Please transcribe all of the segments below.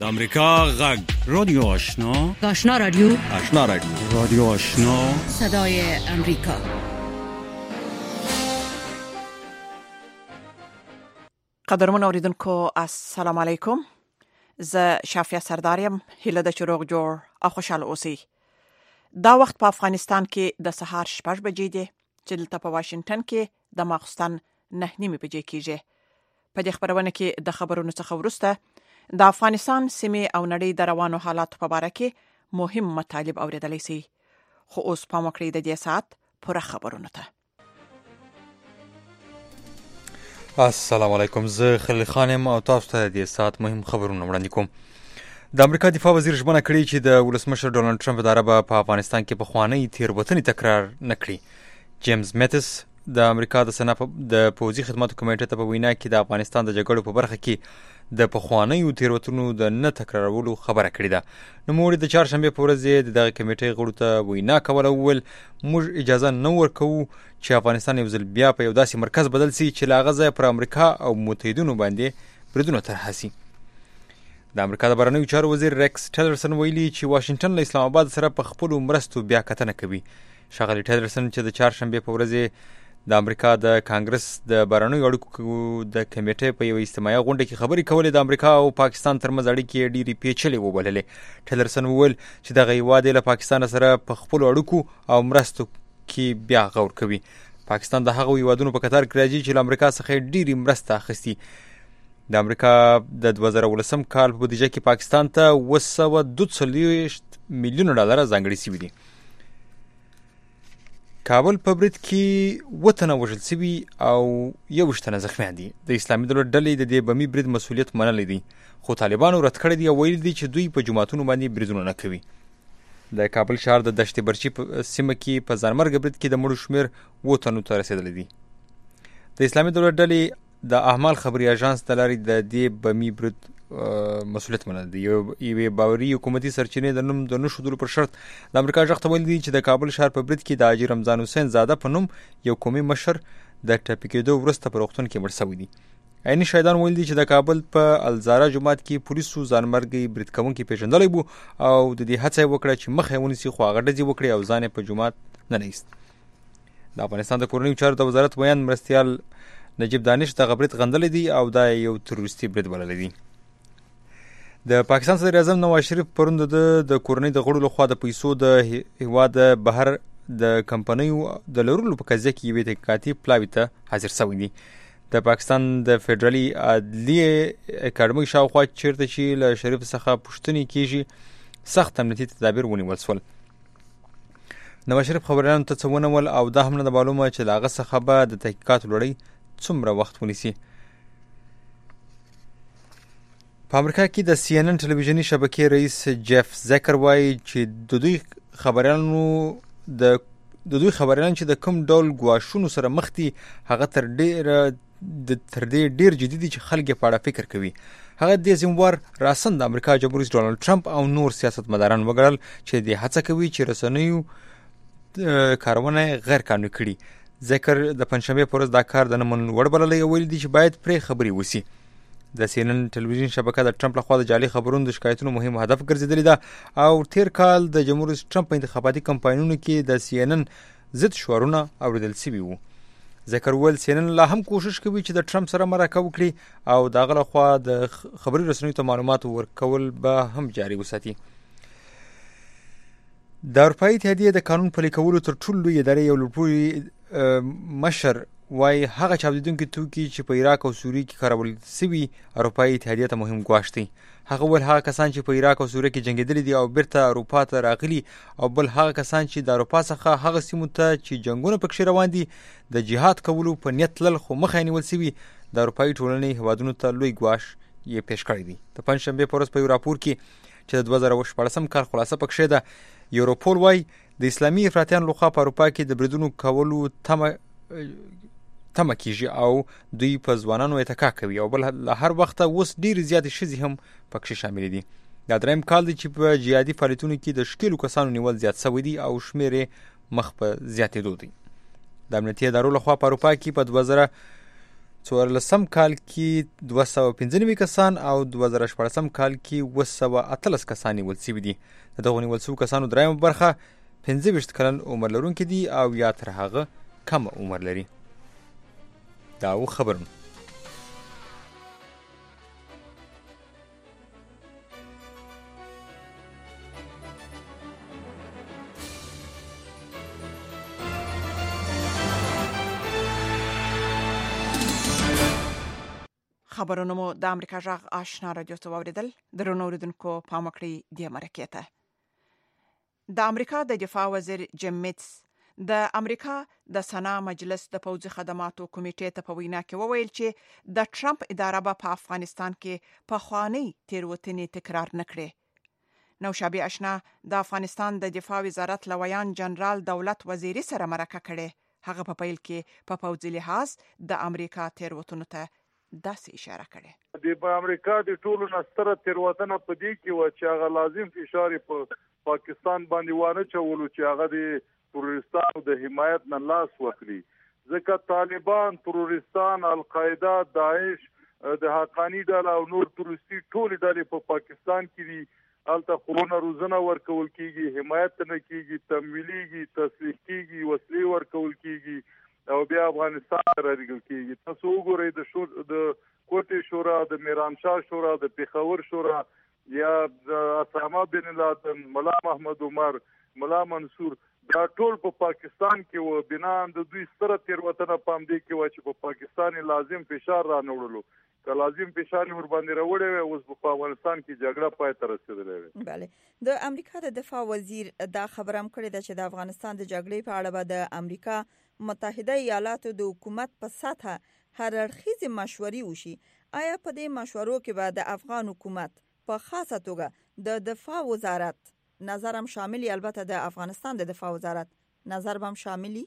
د امریکا غږ رادیو آشنا رادیو رادیو آشنا صدای امریکا. قدرمن اوریدونکو السلام علیکم. زه شافیه سرداریم. هیله د چروغ جوړ او خوشاله اوسئ. دا وخت په افغانستان کې د سهار 6 بجې دی چې دلته په واشنگټن کې د ماخستن 9:30 بجې کېږي. په دې خبرونه کې د خبرونو څخه وروسته د افغانستان سیمې او نړۍ د روانو حالاتو په اړه کې مهم مطالب اوریدلای شئ. خو اوس پام وکړئ د دې ساعت پوره خبرونه ته. السلام علیکم. زه خلیل خانم او تاسو ته د ساعت مهم خبرونه وړاندې کوم. د امریکا دفاع وزیر ژمنه کړې چې د ولسمشر ډونالد ټرمپ اداره به په افغانستان کې پخوانۍ تېروتنې تکرار نه کړي. جیمز میتس د امریکا د سنا د پوځي خدماتو کمیټې ته په وینا کې د افغانستان د جګړو په برخه کې د پخوانیو تېروتنو د نه تکرارولو خبره کړې ده. نوموړي د چهارشنبې په ورځ د دغه کمیټې غړو ته وینا کوله او وویل موږ اجازه نه ورکوو چې افغانستان یو ځل بیا په یو داسې مرکز بدل سي چې له هغه ځایه پر امریکا او متحدینو باندې بریدونه طرحه سي. د امریکا د بهرنیو چارو وزیر ریکس ټیلرسن ویلي چې واشنګټن له اسلام آباد سره په خپلو مرستو بیا کتنه کوي. ښاغلي ټیلرسن چې د چهارشنبې په ورځ د امریکا د کانګرس د بهرنیو اړیکو د کمیټې په یوه اجتماعي غونډه کې خبرې کولې د امریکا او پاکستان ترمنځ اړیکې ډېرې پیچلې وبللې. ټیلرسن وویل چې دغه هیواد له پاکستان سره په خپلو اړیکو او مرستو کې بیا غور کوي. پاکستان د هغو هیوادونو په کتار کې راځي چې له امریکا څخه ډېرې مرسته اخیستي. د امریکا د 2019 کال په بودیجه کې پاکستان ته 242 میلیون ډالر ځانګړي شوي دي. کابل په برید کې 7 تنه وژل شوي او 21 تنه زخمیان دي. د اسلامي دولت ډلې د دې بمي برید مسؤلیت منلی دی، خو طالبانو رد کړی دی او ویلي دي چې دوی په جوماتونو باندې بریدونه نه کوي. د کابل ښار د دشت برچي په سیمه کې په ځانمرګه برید کې د مړو شمېر 7 تنو ته رسېدلی دی. د اسلامي دولت ډلې د احمال خبري اژانس د لارې د دې بمي برید مسؤلیت منل دی. یوې باوري حکومتي سرچینې د نوم د نه ښودلو پر شرط د امریکا غږ ته ویلي دي چې د کابل ښار په برید کې د حاجي رمضان حسین زاده په نوم یو قومي مشر د ټپي کېدو وروسته په روغتون کې مړ شوی دی. عیني شاهدان ویلي دي چې د کابل په الزاره جومات کې پولیسو ځانمرګي برید کوونکي پیژندلی و او د دې هڅه یې وکړه چې مخه یې ونیسي، خو هغه ډزې وکړې او ځان یې په جومات ننه ایست. د افغانستان د کورنیو چارو د وزارت بیان مرستیال نجیب دانش دغه برید غندلی دی او دا یو تروریستي برید بللی دی. د پاکستان صدر اعظم نواز شریف پرون د کورنۍ د غړو لخوا د پیسو د هیواد بهر د کمپنیو د لرلو په قضیه کې یوې تحقیقاتي پلاوي ته حاضر شوی دی. د پاکستان د فدرالي عدلیې اکاډمۍ شاوخوا چیرته چې له شریف څخه پوښتنې کیږي سخت امنیتي تدابیر ونیول شول. نواز شریف خبریالانو ته څه ونول او دا هم نه معلومه چې له هغه څخه به د تحقیقاتو لړۍ څومره وخت ونیسي. په امریکا کې د CNN ټلویزیوني شبکې رئیس جیف زیکر وایي چې د دوی خبریالان چې د کوم ډول ګواښونو سره مخ دي هغه تر دې ډیر جدي دي چې خلک په اړه فکر کوي. هغه د زموار راسن د امریکا جمهور رئیس ډونالد ټرمپ او نور سیاستمداران وګڼل چې د هڅه کوي چې رسنیو کارونه غیر قانوني کړي. زیکر د پنځشنبې په ورځ دا کار د نه منلو وړ بللی او ویلي دي چې باید پرې خبرې وشي. د CNN ټلویزیون شبکه د ټرمپ لخوا د جعلي خبرونو د شکایتونو مهم هدف ګرځېدلې ده او تیر کال د جمهور رئیس ټرمپ په انتخاباتي کمپاینونو کې د CNN ضد شعارونه اوریدل شوي وو. ذکر ویل CNN لا هم کوشش کوي چې د ټرمپ سره مرکه وکړي او د هغه لخوا د خبري رسنیو ته معلومات ورکول به هم جاري وساتي. د اروپایي اتحادیې د قانون پلي کولو تر ټولو لوی ادارې یو لوړپوړي مشر وایي هغه چاودیدونکي توکي چې په عراق او سوریه کې کارول شوي اروپایي اتحادیې ته مهم ګواښ دی. هغه ویل هغه کسان چې په عراق او سوریه کې جنګېدلي دي او بیرته اروپا ته راغلي او بل هغه کسان چې د اروپا څخه هغه سیمو ته چې جنګونه پکښې روان دي د جهاد کولو په نیت تلل خو مخه یې نیول شوي د اروپایي ټولنې هیوادونو ته لوی ګواښ یې پیش کړی دی. د پنجشنبې په ورځ په یو راپور کې چې د 2014 کال خلاصه پکښې ده یوروپول وایي د اسلامي افراطیانو لخوا په اروپا کې د بریدونو کولو تمه کیږي او دوی په ځوانانو اتکا کوي او بل له هر وخته اوس ډېرې زیاتې ښځې هم پکښې شاملې دي. دا درېیم کال دی چې په جهادي فعالیتونو کې د ښکېلو کسانو نیول زیات شوی دی او شمېر یې مخ په زیاتېدو دی. د امنیتي ادارو لخوا په اروپا کې په 14 کال کې 295 کسان او 2014 کال کې 218 کسان نیول شوي دي. د دغو نیول شوو کسانو درېیمه برخه 25 کلن عمر لرونکي دي او یا تر هغه کم عمر لري. دا و خبرونه. خبرونه مو د امریکا جغ آشنا رادیو ته واوریدل. درنو اوریدونکو پام وکړئ د مرکې ته. د امریکا د دفاع وزیر جیم میټس د امریکا د سنا مجلس د پوځي خدماتو کمیټې ته په وینا کې وویل چې د ټرمپ اداره به په افغانستان کې پخوانی تیروتنې تکرار نه کړي. نوشابه آشنا د افغانستان د دفاع وزارت لویان جنرال دولت وزیری سره مرکه کړي. هغه په پیل کې په پوځي لحاظ د امریکا تیروتنو ته داسې اشاره کړي. د امریکا د ټولو نستره تیروتنه په دې کې و چې هغه لازم فشار په پاکستان باندې وانه چولو چې هغه د تروریستانو د حمایت نه لاس وکړي. ځکه طالبان، تروریستان، القاعده، داعش، د حقانی ډله او نور تروریستي ټول ډلې په پاکستان کې دي. هلته خلونه روزنه ورکول کیږي، حمایت نه کیږي، تمویلیږي، تصلیح کیږي، وسلې ورکول کیږي او بیا افغانستان راځي کیږي. تاسو وګورئ د کوټې شورا، د میرانشاه شورا، د پیښور شورا یا د اسامه بن لادن، ملا محمد عمر، ملا منصور، دا ټول په پاکستان کې و. بنا د دوی ستره تیروتنه پام دی کې و چې په پاکستان لازم فشار را نوړلو. که لازم فشار ور باندې راوړی وي اوس په افغانستان کې جګړه پای ته رسیدلې وي. بله، د امریکا د دفاع وزیر دا خبره هم کړې ده چې د افغانستان د جګړې په اړه به د امریکا متحده ایالاتو د حکومت په سطحه هر اړخیزې مشورې وشي. آیا په دې مشورو کې به د افغان حکومت په خاصه توګه د دفاع وزارت نظر هم شاملي؟ البته د افغانستان د دفاع وزارت نظر به هم شاملي؟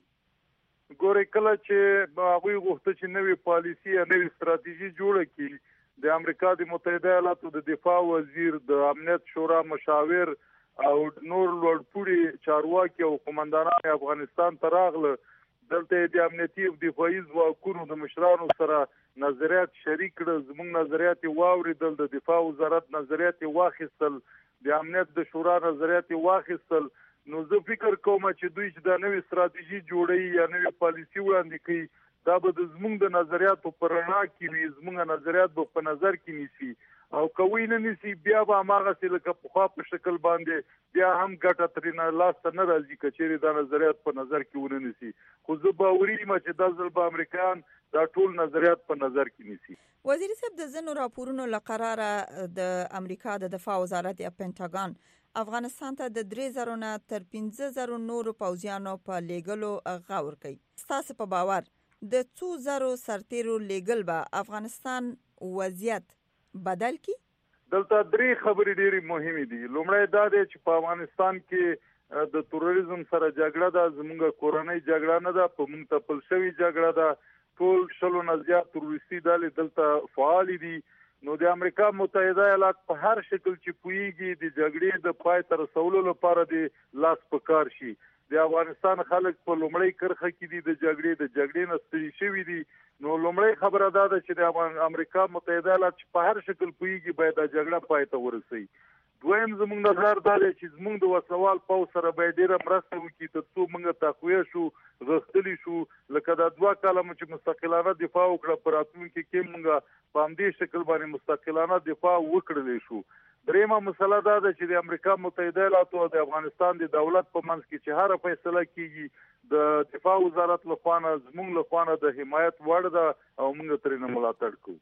ګورې کله چې هغوی غوښته چې نوې پالیسي یا نوې ستراتیژي جوړه کړي، د امریکا د متحده ایالاتو د دفاع وزیر، د امنیت شورا مشاور او نور لوړپوړي چارواکي او قومندانان افغانستان ته راغله. دلته د امنیتي او دفاعي ځواکونو د مشرانو سره نظریات شریک کړل. زموږ نظریات واوریدل، د دفاع وزارت نظریات واخیستل، د امنیت د شورا نظریات واخیستل. نو زه فکر کوم چې دوی چې دا نوې ستراتیژي جوړوي یا نوې پالیسي وړاندې کوي، دا به د زموږ د نظریاتو په رڼا کې وي. زموږ نظریات به په نظر کې نیسي او کوي نه نیسي بیا به هماغسې لکه پخوا په شکل باندې بیا هم ګټه ترېنه لاسته نه راځي که چېرې دا نظریات په نظر کې ونه نیسي. خو زه باوري یم چې دا ځل به امریکایان دا ټول نظریات په نظر کې نیسي. وزیر صاحب، د ځینو راپورونو له قراره د امریکا د دفاع وزارت یا پینټاګان افغانستان ته د 3000 نه تر 15000 نورو پوځیانو په لیږلو غور کوي. ستاسو په باور د څو زرو سرتیرو لیږل به افغانستان وضعیت بدل کی؟ دلته درې خبرې ډېرې مهمې دي. لومړی دا دی چې په افغانستان کې د تروریزم سره جګړه ده. زموږ کورنۍ جګړه نه ده، په موږ تپل شوې جګړه ده. ټول 100 نه زیات تروریستي ډلې دلته فعال دي. نو د امریکا متحده ایالات په هر شکل چې پوهیږي د جګړې د پای ته رسولو لپاره د لاس په کار شي. د افغانستان خلک په لومړی کرخه کې دي د جګړې نه ستړي شوي دي. نو لومړی خبره دا ده چې د امریکا متحده ایالات چې په هر شکل پوهیږي باید دا جګړه پای ته ورسوي. دویم زموږ نظر دا دی چې زموږ د وسوال پوځ سره باید ډېره مرسته وکړي تر څو موږ تقویه شو، غښتلي شو. لکه دا 2 کاله چې مستقلانه دفاع وکړه، په راتلونکي کې موږ په همدې شکل باندې مستقلانه دفاع وکړلی شو. دریمه مسله دا ده چې د امریکا متحده ایالاتو او د افغانستان د دولت په منځ کې چې هر فیصله کیږي د دفاع وزارت لخوا نه زموږ لخوا نه د حمایت وړ ده او موږ ترې ملاتړ کوو.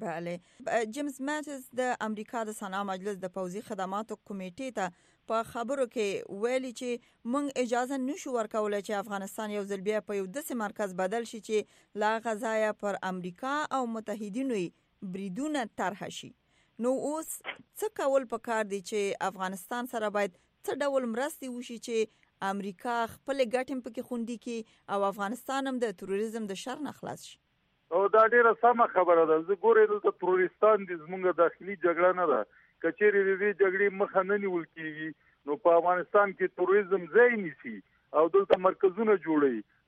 بله، جیمز میټس د امریکا د سنا مجلس د پوځي خدماتو کمیټې ته په خبرو کې ویلي چې موږ اجازه نشو ورکولی چې افغانستان یو ځل بیا په یو داسې مرکز بدل شي چې لا غذایا پر امریکا او متحدینو بریدونه طرح شي. نو اوس څه کول پکار دي چې افغانستان سره باید څه ډول مرستې وشي چې امریکا خپل ګټې پکې خوندي کړي او افغانستان هم د تروریزم د شر نه خلاص شي؟ او دا ډیره سمه خبره ده. زه ګورې دلته تروریستان د زموږ داخلي جګړه نه ده. که چیرې د دې جګړې مخه نه نیول کېږي نو په افغانستان کې تروریزم ځای نیسي او دلته مرکزونه جوړوي.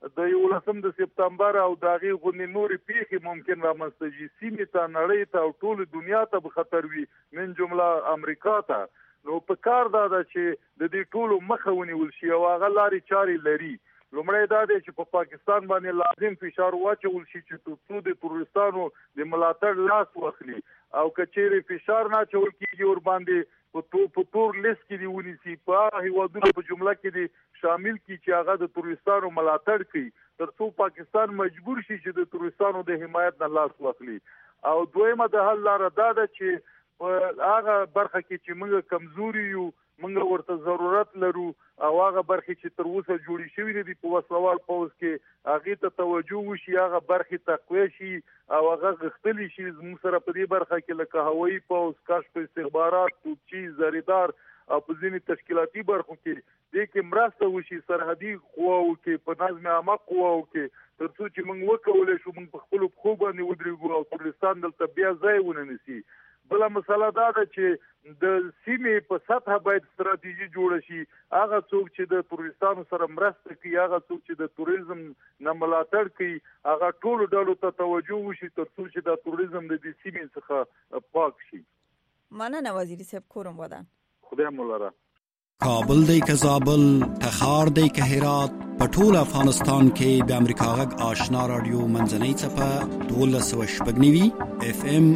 د 11 سپتمبر او داغي غونې نوري پیښې ممکن رامنځته شي سیمې ته نړۍ ته او ټول دنیا ته به خطر وي من جمله امریکا ته نو په کار دا چې د دې ټولو مخه ونیول شي او هغه لارې چارې لري لومړی دا دی چې په پاکستان باندې لازم فشار واچول شي چې څو د تروریستانو د ملاتړ لاس واخلي او کچېرې فشار نه چول کېږي ور باندې په تور لیست کې دی ونیسي په هیوادونو په جمله کې دی شامل کی چې هغه د تروریستانو ملاتړ کوي ترڅو پاکستان مجبور شي چې د تروریستانو د حمایت نه لاس واخلي او دویمه د حل لار دا ده چې هغه برخه کې چې موږ کمزوري یو موږ ورته ضرورت لرو او هغه برخه چې تر اوسه جوړی شوی دي په وسلوال پوز کې هغه ته توجه وشي هغه برخه تقوی شي او هغه غختلی شي موږ سره په دې برخه کې لکه هوایي پوز کشف استخبارات توپچی زریدار او په ځینې تشکیلاتي برخو کې د کې مرسته وشي سرحدي قواو کې په نظم عامه قواو کې ترڅو چې موږ وکولای شو موږ په خپل خو باندې ودرېږو او ترستان دلته بیا ځای وننسي بل مسله دا ده چې د سیمې په سطح باید ستراتیژي جوړ شي هغه څوک چې د تروریستانو سره مرسته کوي هغه څوک چې د توریزم نه ملاتړ کوي هغه ټول ډلو ته توجه وشي ترڅو چې د توریزم د دې سیمې څخه پاک شي مننه وزیر صاحب کورم ودان خدای مو لره کابل دی که زابل تخار دی که هرات پټول افغانستان کې د امریکا غږ آشنا رادیو منځنۍ چپه 1290 اف ام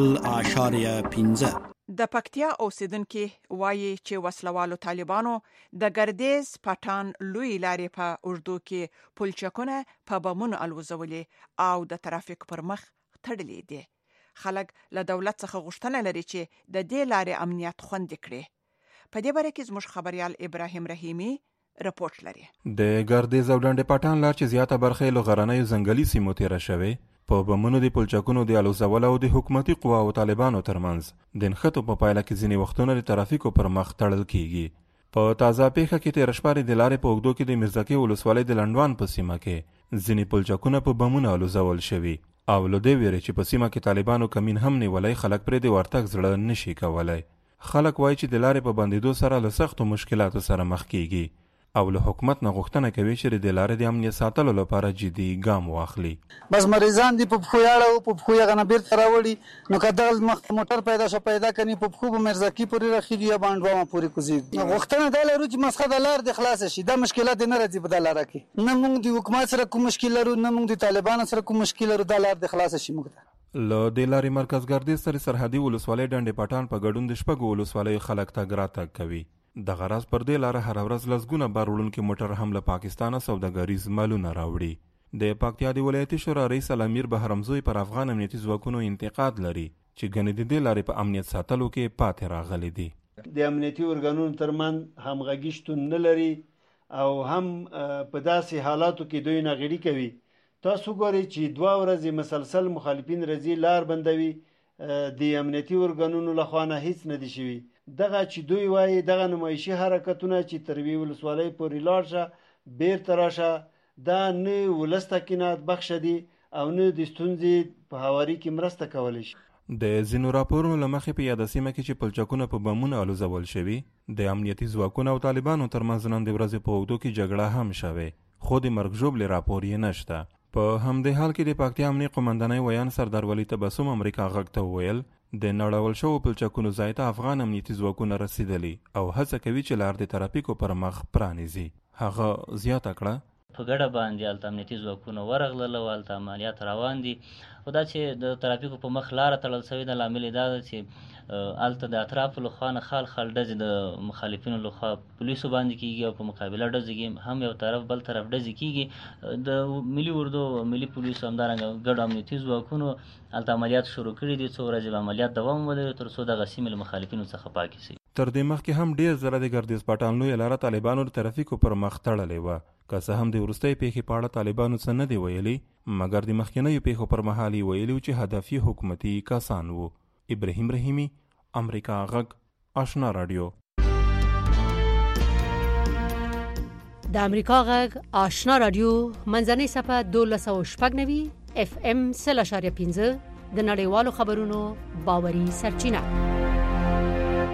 0.15 د پکتیا اوسیدونکو وایي چې وسلوالو طالبانو د ګردیز پټان لوی لارې په اردو کې پلچکونه په بمونو الوزولې او د ترافیک پر مخ تړلې دي خلک له دولت څخه غوښتنه لري چې د دې لارې امنیت خوندي کړي په دې باره کې زموږ خبريال ابراهیم رحیمی رپورت لري د ګردیز او ډنډ پټان لار چې زیاته برخه له غرنیو ځنګلي سیمو تیره شوې په بمونو د پلچکونو د الوزولو او د حکومتي قواو طالبانو ترمنځ د نښتو په پایله کې ځینې وختونه د ترافیکو پر مخ تړل کیږي په تازه پیښه کې تیر شپه د لارې په اوږدو کې د مرزکې ولسوالۍ د لنډوان په سیمه کې ځینې پلچکونه په بمونو الوزول شوي او له دې ویرې چې په سیمه کې طالبانو کمین هم نیولی خلک پرې د ورتګ زړه نشي کولی خلک وایي چې د لارې په بندېدو سره له سختو مشکلاتو سره مخ کیږي او له حکومت نه غوښتنه کوي چې د لارې د امنیت ساتلو لپاره جدي ګام واخلي بس مریضان دي په پخو یاړه او په پخو یې غنه بیرته راوړي نو کدل موټر پیدا کني په پخو به مرزکی پورې راخیږي یا باندې ما پورې کوزي غوښتنه دا لرو چې مسخه د لار د خلاص شي دا مشکلات نه راځي په د لار کې نه موږ د حکومت سره کوم مشکل لرو نه موږ د طالبانو سره کوم مشکل لرو د لار د خلاص شي موږ له د لارې مرکز ګردیز سره سرحدي ولسوالۍ ډنډ پټان په ګډون د شپږو ولسوالیو خلک تګ راتګ کوي د غرض پر دې لاره هر ورځ لسګونه بار وړونکي موټر هم له پاکستانه سوداګریز مالونه راوړي د پکتیا د ولایتي شورا رئیس امیر بهرمزوی پر افغان امنیتي ځواکونو انتقاد لري چې ګڼې د دې لارې په امنیت ساتلو کې پاتې راغلي دي د امنیتي ارګانونو ترمنځ همغږي شتون نه لري او هم په داسې حالاتو کې دوی ناغېړي کوي تاسو ګورئ چې 2 ورځې مسلسل مخالفین رضی لار بندوي د امنیتي ارګانونو لخوا نه هیڅ نه دي شوي دغه چې دوی وایي دغه نمایشي حرکتونه چې تر وی ولسوالۍ پورې لاړ شه بیرته راشه دا نه ولس تکینات بخش دي او نه د ستونزې په هواري کې مرسته کولی شي د ځینو راپورونو له مخې په یاده سیمه کې چې پلچکونه په بمونو الوزول شوي د امنیتي ځواکونو او طالبانو ترمنځ نن د ورځې په اوږدو کې جګړه هم شوې خو د مرګ ژوبلې راپور یې نشته په همدې حال کې د پکتیا امنیه قومندانۍ ویان سردار ولی تبسم امریکا غږ ته وویل د نړول شوو پلچکونو ځای ته افغان امنیتي ځواکونه رسیدلي او هڅه کوي چې لار د ترافیکو پر مخ پرانیزي هغه زیاته کړه په ګډه باندې هلته امنیتي ځواکونه ورغلل او هلته عملیات روان دي خو دا چې د ترافیکو په مخ لاره تړل شوې ده لامل یې دا ده چې هلته د اطرافو لخوا نه خال ډزې د مخالفینو لخوا پولیسو باندې کیږي او په مقابله ډزې کې هم یو طرف بل طرف ډزې کیږي د ملي اردو ملي پولیسو همدارنګه ګډو امنیتي ځواکونو هلته عملیات شروع کړي دي څو ورځې به عملیات دوام ولري تر څو دغه سیمې له مخالفینو څخه پاکې شي تر دې مخکې هم ډیر زره د ګردیز پټان لویه لاره طالبانو د ترافیکو پر مخ تړلې وه که څه هم د وروستۍ پیښې په اړه طالبانو څه نه دی ویلي مګر د مخکینیو پیښو پر مهال یې ویلي چې هدف یې حکومتي کسان وو ابراهیم رحیمی امریکا غږ آشنا رادیو د امریکا غږ آشنا رادیو منځنۍ صفحه 1290 اف ام 0.15 د نړیوالو خبرونو باوري سرچینه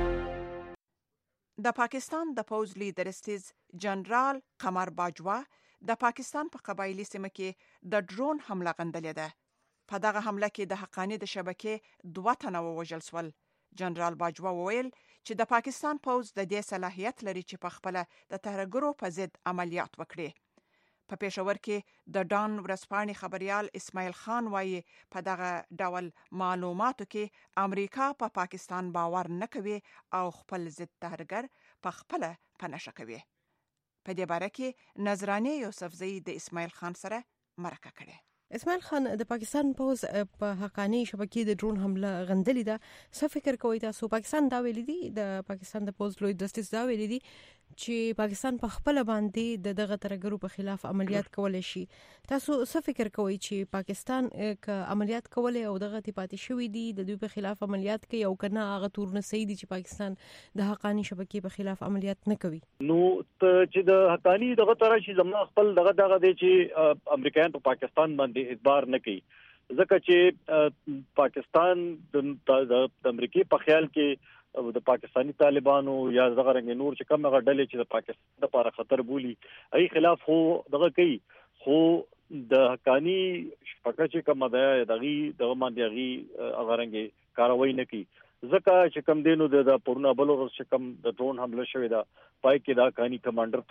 د پاکستان د پوز لیډر استیز جنرال قمر باجوا د پاکستان په قبایلی سیمه کې د ډرون حمله غندلې ده. په دغه حمله کې د حقانی د شبکې 2 تنه ووژل شول. جنرال باجوا وویل چې د پاکستان پوځ د دې صلاحیت لري چې په خپل د ترهګرو په ضد عملیات وکړي. په پېښور کې د ډان ورځپاڼې خبريال اسماعیل خان وایي په دغه ډول معلوماتو کې امریکا په پاکستان باور نه کوي او خپل ضد ترهګر په خپل پنهشه کوي. په دې باره کې نظرانه یوسفزئی د اسماعیل خان سره مرکه کړې. اسماعیل خان، د پاکستان پوز په حقانی شبکې د ډرون حمله غندلې ده. څه فکر کوئ تاسو؟ پاکستان دا ویلي دي، د پاکستان د پوز لوی دستیس دا ویلي دي چې پاکستان په خپل باندې د دغه ترهګرو په خلاف عملیات کولای شي. تاسو څه فکر کوئ چې پاکستان ک عملیات کولای او دغه پاتې شوی دي د دوی په خلاف عملیات کوي او کنه هغه تور نه صحیح دي چې پاکستان د حقانی شبکې په خلاف عملیات نه کوي؟ نو چې د حقانی دغه طرح شي زموږ خپل دغه دی چې امریکایان په پاکستان باندې اعتبار نه کوي، ځکه چې پاکستان د امریکای په خیال کې د پاکستانی طالبانو یا دغه رنګ نور چې کوم هغه ډلې چې د پاکستان لپاره خطر بولي ای خلاف هو دغه کوي، خو د حقانی شبکه چې کوم ده دغه باندې هغه رنګ کاروي نه کوي، ځکه چې کوم دینو د پورونه بل ورځ چې کوم د ډرون حمله شوې ده پای کې دا حقانی کمانډر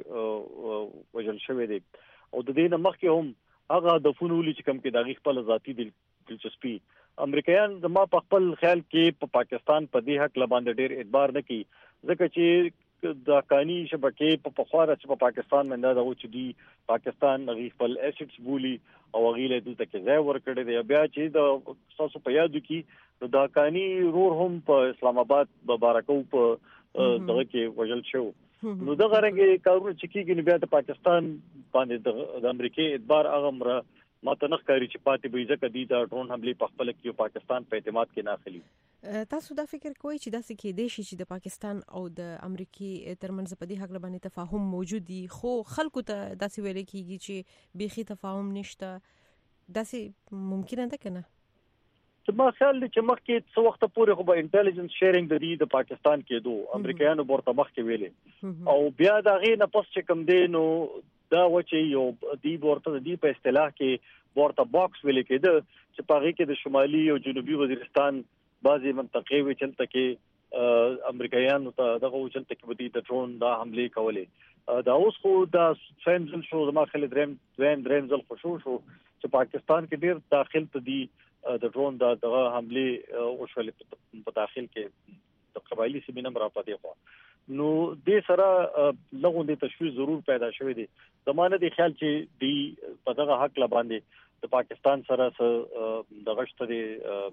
پکې وژل شوی دی او د دې نه مخکې هم هغه د فونولي چې کوم کې دغه خپل ذاتی دلچسپي امریکایان زما په خپل خیال کې په پاکستان په دې حق لباندې ډېر اعتبار نه کوي، ځکه چې د حقانی شبکې په پخواره چې په پاکستان باندې دا و چې دی پاکستان غي خپل ایسټس بولی او غیله دلته کې ځای ورکړي دی. بیا چې د تاسو په یاد کې د حقانی رور هم په اسلام آباد مبارکو په دغه کې وژل شو. نو دغه رنګ کارونه چې کېږي بیا د پاکستان باندې د امریکای اعتبار هغه مره ماته نه ښکاري چې پاتې به ځکه دی دا ډرون حمله په خپل کې پاکستان په اعتماد کې نه اخلي. تاسو دا فکر کوئ چې داسې کې دی چې د پاکستان او د امریکای ترمنځ په دې حق باندې تفاهم موجود دی، خو خلکو ته داسې ویل کېږي چې بيخي تفاهم نشته، داسې ممکن نه کنه؟ چې ما خیال دی چې مخکې څو وخت پورې خو به انټيليجنس شیرینګ د پاکستان کې دوه امریکایانو ورته مخکې ویلې او بیا دا غي نه پس چې کوم دی نو دا و چې یو دی ورته دی په اصطلاح کې ورته باکس ویل کېده چې په هغه کې د شمالي او جنوبي وزیرستان بعضي منطقې وی چلته کې امریکایانو ته دغه چلته کې بدی د ډرون دا حمله کولې دا اوس خو دا فینزل شو زما خل دریم ځل خوشو شو چې پاکستان کې ډیر داخل ته دی د ډرون دا دغه حمله وشولې په داخل کې د قبایلی سیمه را پاتې خو نو دې سره لغون د تشویش ضرور پیدا شوی دی. زمانه دی خیال چې دی په دغه حق لباندې د پاکستان سره د غشت دی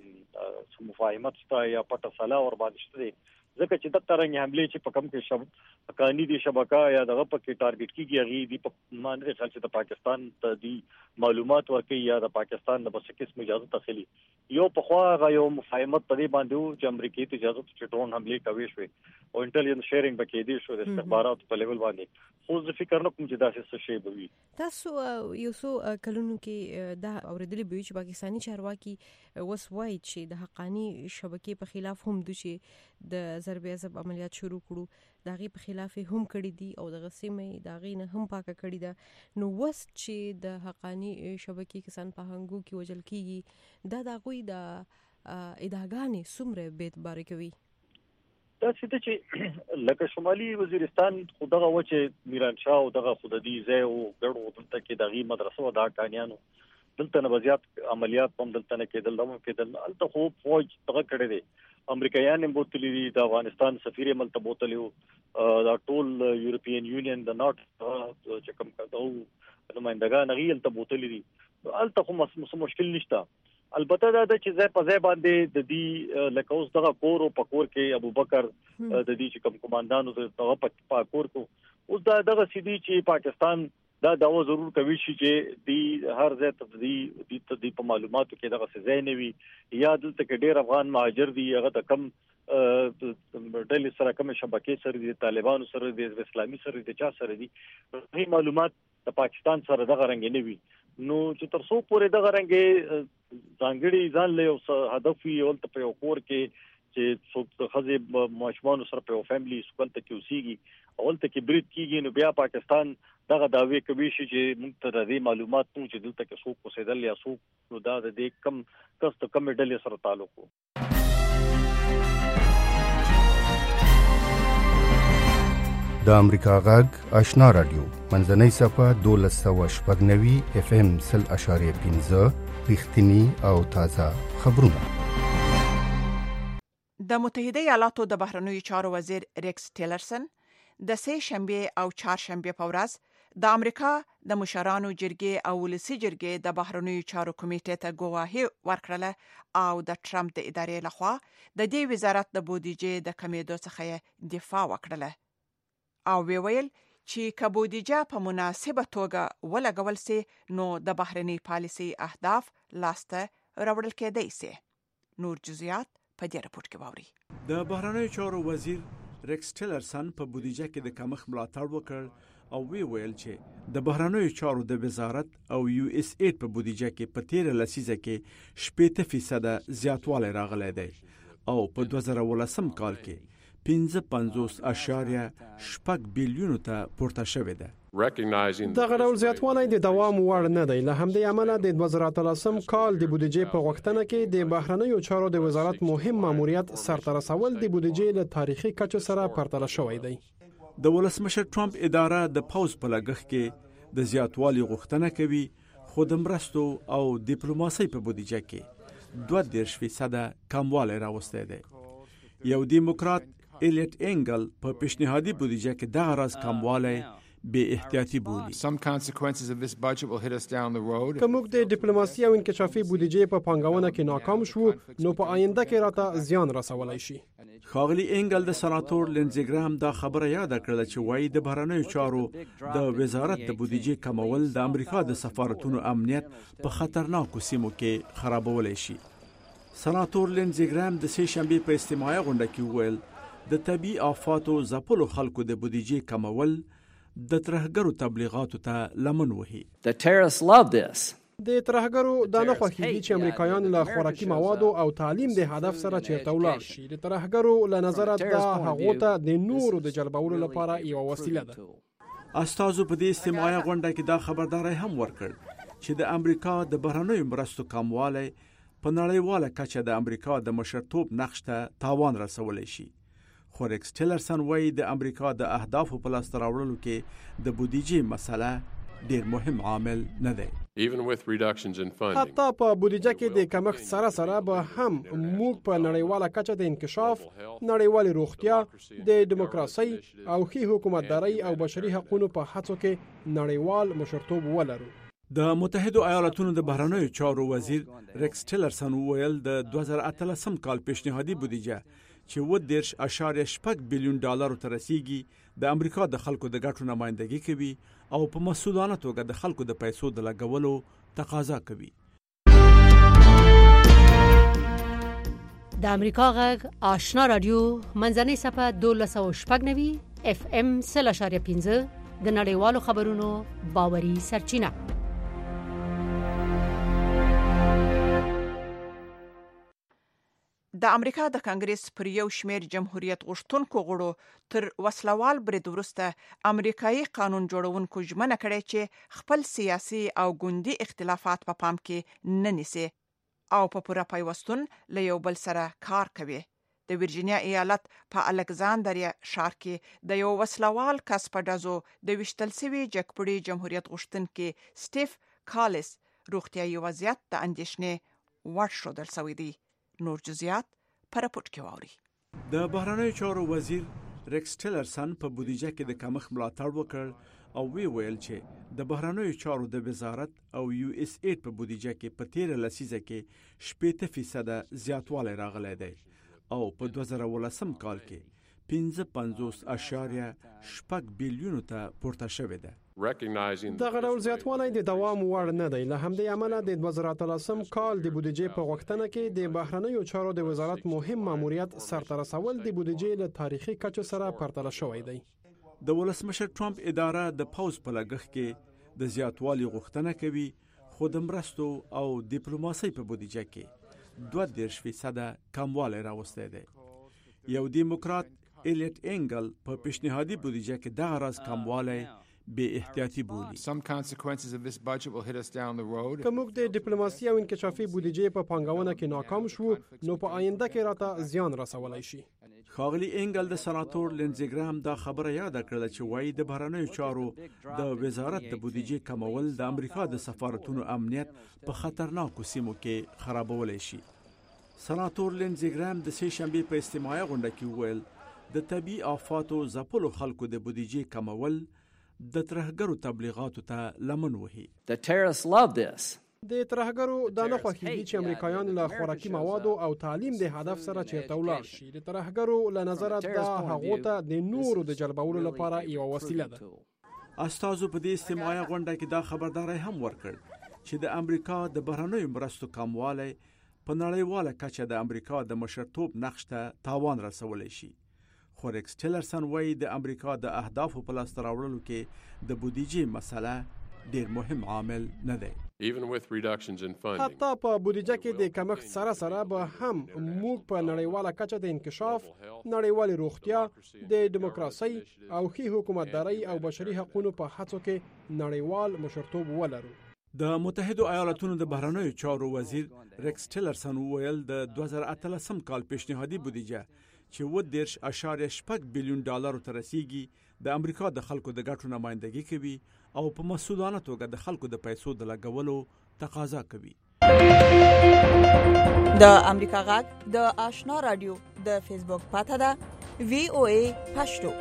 مفاهمت شته یا پټه صلاح ور باندې شته دی، ځکه چې د ترنګ حمله چې په کم کې حقانی دی شبکه یا دغه پکې ټارګټ کیږي غي دی په مانره خیال چې د پاکستان ته دی معلومات ورکړي یا د پاکستان د بس قسم اجازه تخلي یو په خوا غو مفاهمت په دې باندې چې امریکای ته اجازه چې ډرون حمله کوي شوی او انټيليجنس شیرینګ پکې دی شو د استخبارات په لیول باندې، خو زه فکر نه کوم چې دا څه شی به وي. تاسو یو څو کلونو کې دا اوریدلی به چې پاکستانی چارواکي وسوي چې د حقانی شبکې په خلاف هم د چې د ضرب عذاب عملیات شروع کړو، داغي په خلاف هم کړی دي او د غسیمې داغي نه هم پاکه کړی ده. نو وس چې د حقانی شبکې کسان په هنګو کې وجل کیږي دا دغوی د اداګانې سمره بیت بار کوي. دا چې لکه شمالي وزیرستان خدغه وچه میران شاه او دغه خوددي ځای او ګړو دلته کې دغه مدرسو او د کانیانو دلته نه بزیات عملیات هم دلته نه کېدل، نو کېدل الته خو فوج دغه کړی دی. امریکایان هم بوتلی دي، د افغانستان سفیر هم تل بوتلیو، دا ټول یورپین یونین د ناټ چې کوم کډو نمائندګان غیل ته بوتلی دي، الته خو مشکل نشته. البته دا چې ځای په ځای باندې د دې لکه اوس دغه کور او پکور کې ابوبکر د دې چې کوم کمانډانو دغه پکور کو اوس دا دغه سیدی چې پاکستان دا داو ضرور کوي چې دی هر ځای ته دی په معلوماتو کې دغه ځای نه وي یا دلته کې ډېر افغان مهاجر دي هغه ته کم ډلې سره کوم شبکې سره دي، طالبانو سره دي، اسلامي سره دي، چا سره دي، هی معلومات د پاکستان سره دغه رنګ نه وي. نو چې تر څو پورې دغه رنګ ځانګړي ځان له هدف وي او په یو کور کې چې څوک د خځې ماشومان سره په فیملی سکول ته کې اوسېږي اول ته کې بریډ کیږي نو بیا پاکستان دغه داوی کوي چې موږ ته د معلومات مو چې دلته کې څوک اوسېدل یا څوک نو دا د دې کم کس ته کم ډلې سره تعلق وو. د امریکا غږ آشنا رادیو منځنۍ صفه 1290 FM 0.15 رښتینی او تازه خبرونه. د متحده ایالاتو د بهرنیو چارو وزیر ریکس ټیلرسن د سه شنبه او چهارشنبه په ورځ د امریکا د مشرانو جرګې او ولسی جرګې د بهرنیو چارو کمیټې ته ګواهی ورکړه او د ټرمپ د ادارې لخوا د دې وزارت د بودیجې د کمیدو څخه دفاع وکړه او ویل چې کبودیجه په مناسبه توګه ولګول سي نو د بهرنی پالیسي اهداف لاسته راوړل کېدای سي. نور جزئیات په دې راپور کې واوري. د بهرنیو چارو وزیر ریکس ټیلرسن په بودیجه کې د کمښت ملاتړ وکړ او ویل چې د بهرنیو چارو د وزارت او یو اس اید په بودیجه کې په 13 لسیزه کې 80% زیاتوالی راغلی دی او په 2018 کال کې 55.8 بیلیون ته پورته شوې ده. دغه ډول زیاتوالی د دوام وړ نه دی. له همدې امله د 2013 کال د بودیجې په غوښتنه کې د بهرنیو چارو د وزارت مهم ماموریت سرته رسول د بودیجې له تاریخي کچو سره پرتله شوی دی. د ولسمشر ټرمپ اداره د پاوز په لګښت کې د زیاتوالي غوښتنه کوي خو د مرستو او ډیپلوماسۍ په بودیجه کې 2% کموالی راوستی دی. یو دیموکرات الیټ انګل په پیشنهادي بودیجه کې دغه راز کموالی بے احتیاطي بولي. که موږ د ډیپلوماسي او انکشافي بودیجې په پانګونه کې ناکام شو نو په آینده کې راته زیان رسولای شي. ښاغلي انګل د سناتور لینزي ګرام دا خبره یاد کړه چې وایي د بهرنیو چارو د وزارت د بودیجې کمول د امریکا د سفارتونو امنیت په خطرناکو سیمو کې خرابولی شي. سناتور لینزي ګرام د سه شنبه په اجتماعي غونډه کې وویل د طبي آفاتو ځپلو خلکو د بودیجې کمول د ترهګرو تبلیغاتو ته لمن وهي. د ترهګرو دا نه خوښیږي چې امریکایان له خوراکي موادو او تعلیم د هدف سره چیرته ولاړ شي. د ترهګرو له نظره دا هغو ته د نورو د جلبولو لپاره یو وسیله ده. استازو په دې اجتماعي غونډه کې دا خبرداري هم ورکړ چې د امریکا د بهرنیو مرستو کموالی په نړیواله کچه د امریکا د مشرتوب نقش ته تاوان رسولی شي. خو ریکس ټیلرسن وایي د امریکا د اهدافو په لاسته راوړلو کې د بودیجې مسله ډیر مهم عامل نه دی. حتی په بودیجه کې د کمښت سره به هم موږ په نړیواله کچه د انکشاف، نړیوالې روغتیا، د دیموکراسي او ښې حکومتدارۍ او بشري حقوقو په هڅو کې نړیوال مشرتوب ولرو. د متحده ایالاتونو د بهرنیو چارو وزیر ریکس ټیلرسن وویل د 2018 کال پیشنهادي بودیجه چې 10.8 بیلیون ډالر ته رسیږي د امریکا د خلکو د ګټو نمائندګي کوي او په مسؤلانه توګه د خلکو د پیسو د لګولو تقاضا کوي. د امریکا غږ آشنا رادیو منځنۍ صفه 1290 FM 0.15 د نړیوالو خبرونو باوري سرچینه. د امریکا د کانګریس پر یو شمیر جمهوریت غوښتونکو غړو تر وسلوال برید وروسته امریکایي قانون جوړونکو ژمنه کړې چې خپل سیاسي او ګوندي اختلافات په پام کې نه نیسي او په پوره پیوستون له یو بل سره کار کوي. د ورجینیا ایالت په الکساندریا ښار کې د یو وسلوال کس په ډزو د وشتل سوي جګپړي جمهوریت غوښتونکي سټیف کالس روغتیايي وضعیت د اندېښنې وړ ښودل شوی دی. نور جزئیات پر راپور کې واوري. د بهرنیو چارو وزیر ریکس ټیلرسن په بودیجه کې د کمښت ملاتړ وکړ او ویل چې د بهرنیو چارو د وزارت او یو اس اید په بودیجه کې په 13 لسیزه کې 80% زیاتوالی راغلی دی او په 2018 کال کې 55.8 بیلیون ته پورته شوې ده. دغه ډول زیاتوالی د دوام وړ نه دی. له همدې امله د 2013 کال د بودیجې په غوښتنه کې د بهرنیو چارو د وزارت مهم ماموریت سرته رسول د بودیجې له تاریخي کچو سره پرتله شوی دی. د ولسمشر ټرمپ اداره د پاوز په لګښت کې د زیاتوالي غوښتنه کوي خو د مرستو او ډیپلوماسۍ په بودیجه کې 2% کموالی راوستی دی. یو دیموکرات ایلیټ انګل په پیشنهادي بودیجه کې دغه راز کموالی بې احتیاطي بولي. Some consequences of this budget will hit us down the road. که موږ د ډیپلوماسي او انکشافي بودیجې په پانګونه کې ناکام شو نو په آینده کې راته زیان رسولای شي. ښاغلي انګل د سناتور لینزي ګرام دا خبره یاد کړله چې وایي د بهرنیو چارو د وزارت د بودیجې کمول د امریکا د سفارتونو امنیت په خطرناکو سیمو کې خرابولی شي. سناتور لینزي ګرام د سې شنبې په اجتماعي غونډه کې وویل د طبیعي آفاتو ځپلو خلکو د بودیجې کمول د ترهګرو تبلیغاتو ته لمن وهي. د ترهګرو دا نه خوښیږي چې امریکایان له خوراکي موادو او تعلیم د هدف سره چیرته ولاړ شي. د ترهګرو له نظره دا هغو ته د نورو د جلبولو لپاره یوه وسیله ده. استازو په دې اجتماعي غونډه کې دا خبرداری هم ورکړ چې د امریکا د بهرنیو مرستو کموالی په نړیواله کچه د امریکا د مشرتوب نقش ته تاوان رسولی شي. خو ریکس ټیلرسن وایي د امریکا د اهدافو په لاسته راوړلو کې د بودیجې مسله ډیر مهم عامل نه دی. حتی په بودیجه کې د کمښت سره سره به هم موږ په نړیواله کچه د انکشاف، نړیوالې روغتیا، د دیموکراسۍ او ښې حکومتدارۍ او بشري حقوقو په هڅو کې نړیوال مشرتوب ولرو. د متحدو ایالاتونو د بهرنیو چارو وزیر ریکس ټیلرسن وویل د 2018 کال پیشنهادي بودیجه چې 10.6 بیلیون ډالرو ته رسیږي د امریکا د خلکو د ګټو نمایندګي کوي او په مسؤلانه توګه د خلکو د پیسو د لګولو تقاضا کوي. د امریکا غږ د آشنا رادیو د فیسبوک پاته ده VOA پښتو.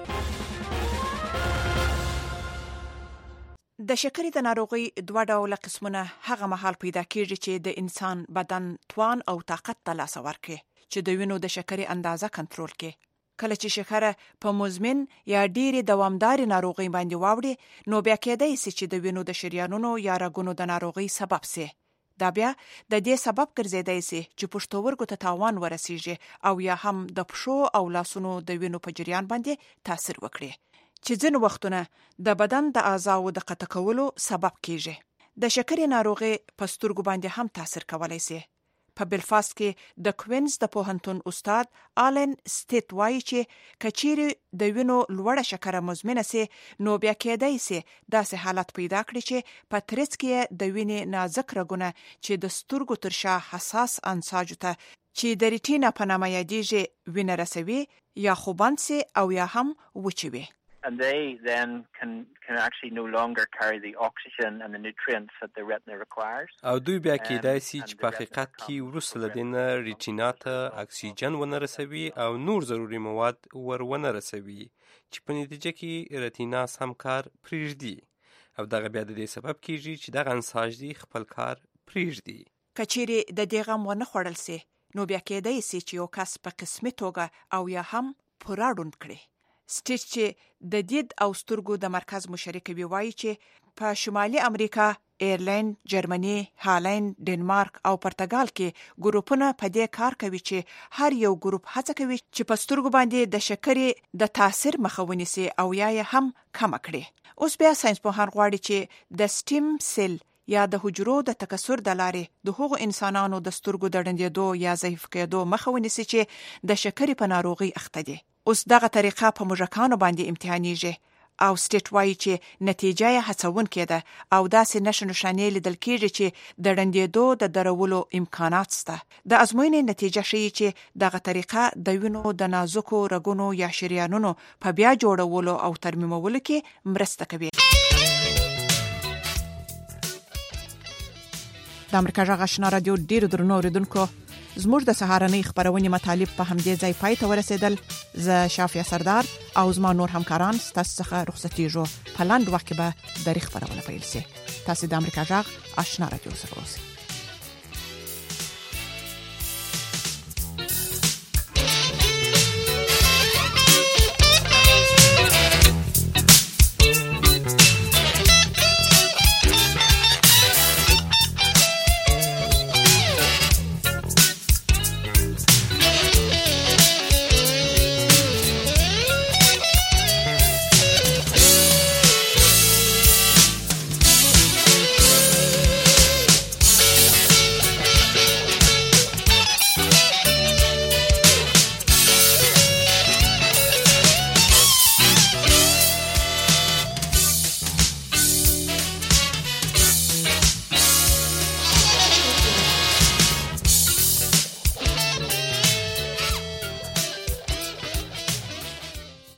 د شکرې د ناروغۍ دوه ډوله قسمونه هغه مهال پیدا کیږي چې د انسان بدن توان او طاقت ته لاس ورکړي چې د وینو د شکرې اندازه کنټرول کړي. کله چې شکر په مزمن یا ډېری دوامداري ناروغۍ باندې واوړي نو بیا کېدای شي چې د وینو د شریانونو یا رګونو د ناروغۍ سبب شي. دا بیا د دې سبب ګرځیدای شي چې پښتورګو ته تاوان ورسیږي او یا هم د پښو او لاسونو د وینو په جریان باندې تاثیر وکړي چې ځینې وختونه د بدن د اعضاو د قطع کولو سبب کیږي. د شکرې ناروغي په سترګو باندې هم تاثیر کولای شي. په بلفاست کې د کوینز د پوهنتون استاد آلن سټیت وایي چې کچيري د وینو لوړه شکر مزمنه سي نو بیا کېدای شي داسې حالت پیدا کړي چې په ترڅ کې د وینې نازک رګونه چې د سترګو تر شا حساس انساج ته چې د ریټینا په نامه یادېږي وینه رسوي یا خوبند سي او یا هم وچوي. And they then can actually no longer carry the oxygen and the nutrients that the retina requires. او دوی بیا کېدای شي چې په حقیقت کې وروسته له دې نه ریټینا ته اکسیجن ونه رسوي او نور ضروري مواد ونه رسوي چې په نتیجه کې ریټیناس هم کار پرېږدي او دغه بیا د دې سبب کېږي چې دغه انساج دی خپل کار پرېږدي. کچېرې د دې غم ونه خوړل سي نو بیا کېدای شي چې یو کس په قسمي توګه او یا هم پوره ړوند کړي. سټیټ چې د دید او سترګو د مرکز مشرک وی چې په شمالي امریکا، ایرلند، جرمني، هالند، ډنمارک او پرتګال کې ګروپونه په دې کار کوي چې هر یو ګروپ هڅه کوي چې په سترګو باندې د شکرې د تاثیر مخه ونیسي او یا هم کم کړي. اوس بیا ساينس پوهان غواړي چې د سټیم سیل یا د حجرو د تکثر د لارې د هغو انسانانو د سترګو د ړندېدو یا ضعیف کېدو مخه ونیسي چې د شکرې په ناروغي اخته دي. اوس دغه طریقه په موږکانو باندې امتحانېږي او سټیټ وایي چې نتیجه یې هڅونکې ده او داسې نښې لیدل کېږي چې د ړندېدو د درولو امکانات شته. د ازموینې نتیجه ښیي چې دغه طریقه د وینو د نازکو رګونو یا شریانونو په بیا جوړولو او ترمیمولو کې مرسته کوي. د امریکا غږ آشنا رادیو ډیرو درنو اوریدونکو، زموږ د سهارنۍ خبرونې مطالب په همدې ځای پای ته ورسېدل. زه شافیا سردار او زما نور همکاران ستاسو څخه رخصتېږو. په لاندې وخت کې به د خبرونه پیل شي. تاسو د امریکا غږ آشنا رادیو سره اوسئ.